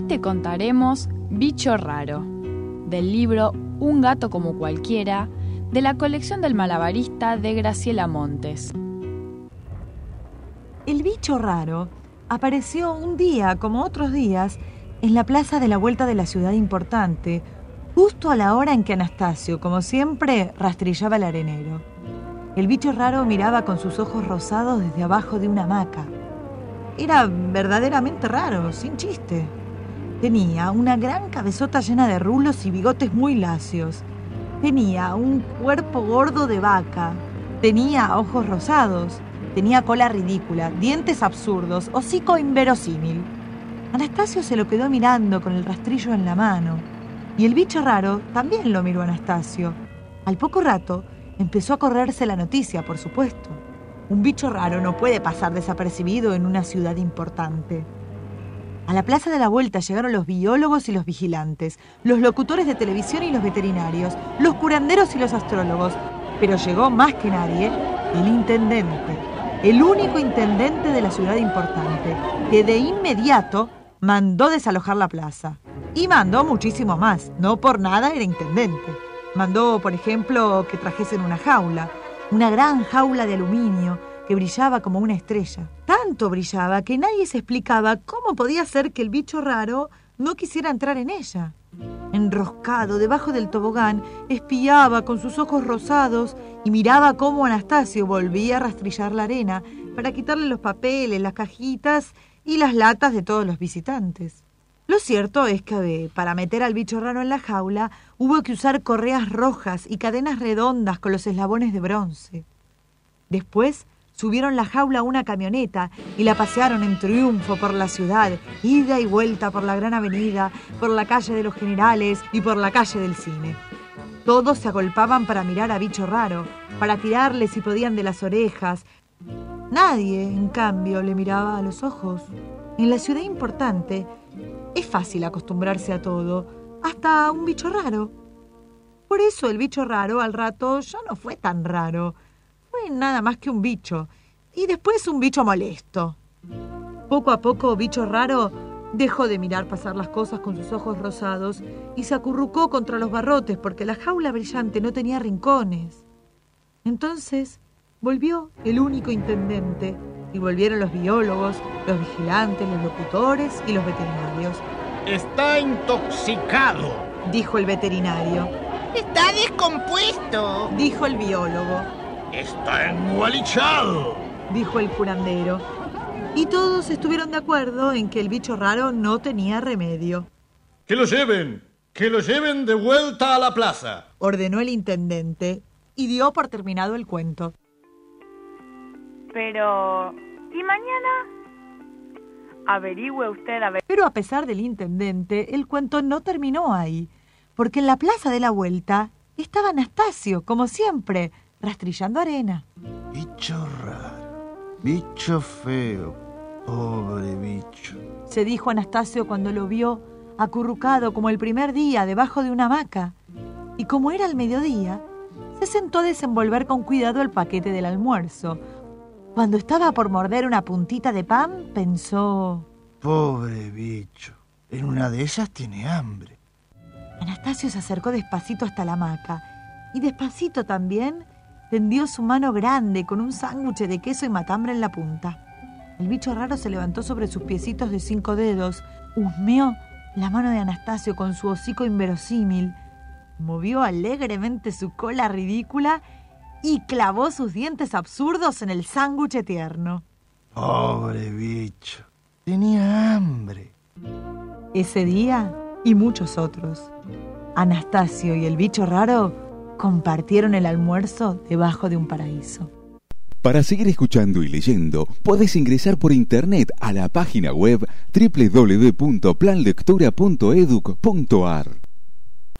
te contaremos Bicho Raro, del libro Un gato como cualquiera, de la colección del malabarista de Graciela Montes. El bicho raro apareció un día, como otros días, en la plaza de la vuelta de la ciudad importante, justo a la hora en que Anastasio, como siempre, rastrillaba el arenero. El bicho raro miraba con sus ojos rosados desde abajo de una hamaca. Era verdaderamente raro, sin chiste. Tenía una gran cabezota llena de rulos y bigotes muy lacios. Tenía un cuerpo gordo de vaca. Tenía ojos rosados. Tenía cola ridícula, dientes absurdos, hocico inverosímil. Anastasio se lo quedó mirando con el rastrillo en la mano. Y el bicho raro también lo miró a Anastasio. Al poco rato empezó a correrse la noticia, por supuesto. Un bicho raro no puede pasar desapercibido en una ciudad importante. A la plaza de la vuelta llegaron los biólogos y los vigilantes, los locutores de televisión y los veterinarios, los curanderos y los astrólogos. Pero llegó más que nadie el intendente, el único intendente de la ciudad importante, que de inmediato mandó desalojar la plaza. Y mandó muchísimo más, no por nada era intendente. Mandó, por ejemplo, que trajesen una gran jaula de aluminio que brillaba como una estrella. Tanto brillaba que nadie se explicaba cómo podía ser que el bicho raro no quisiera entrar en ella. Enroscado debajo del tobogán, espiaba con sus ojos rosados y miraba cómo Anastasio volvía a rastrillar la arena para quitarle los papeles, las cajitas y las latas de todos los visitantes. Lo cierto es que para meter al bicho raro en la jaula hubo que usar correas rojas y cadenas redondas con los eslabones de bronce. Después subieron la jaula a una camioneta y la pasearon en triunfo por la ciudad, ida y vuelta por la gran avenida, por la calle de los Generales y por la calle del Cine. Todos se agolpaban para mirar a bicho raro, para tirarle si podían de las orejas. Nadie, en cambio, le miraba a los ojos. En la ciudad importante es fácil acostumbrarse a todo, hasta a un bicho raro. Por eso el bicho raro al rato ya no fue tan raro. Fue nada más que un bicho, y después un bicho molesto. Poco a poco, bicho raro dejó de mirar pasar las cosas con sus ojos rosados y se acurrucó contra los barrotes porque la jaula brillante no tenía rincones. Entonces volvió el único intendente y volvieron los biólogos, los vigilantes, los locutores y los veterinarios. Está intoxicado, dijo el veterinario. Está descompuesto, dijo el biólogo. Está engualichado, dijo el curandero. Y todos estuvieron de acuerdo en que el bicho raro no tenía remedio. ¡Que lo lleven! ¡Que lo lleven de vuelta a la plaza!, ordenó el intendente y dio por terminado el cuento. Pero, ¿y mañana? Averigüe usted, Pero a pesar del intendente, el cuento no terminó ahí, porque en la plaza de la vuelta estaba Anastasio, como siempre, rastrillando arena. Bicho raro, bicho feo, pobre bicho, se dijo Anastasio cuando lo vio acurrucado como el primer día debajo de una hamaca. Y como era el mediodía, se sentó a desenvolver con cuidado el paquete del almuerzo. Cuando estaba por morder una puntita de pan, pensó: pobre bicho, en una de ellas tiene hambre. Anastasio se acercó despacito hasta la hamaca y despacito también tendió su mano grande con un sándwich de queso y matambre en la punta. El bicho raro se levantó sobre sus piecitos de 5 dedos, husmeó la mano de Anastasio con su hocico inverosímil, movió alegremente su cola ridícula y clavó sus dientes absurdos en el sándwich tierno. Pobre bicho, tenía hambre. Ese día y muchos otros, Anastasio y el bicho raro compartieron el almuerzo debajo de un paraíso. Para seguir escuchando y leyendo, podés ingresar por internet a la página web www.planlectura.edu.ar.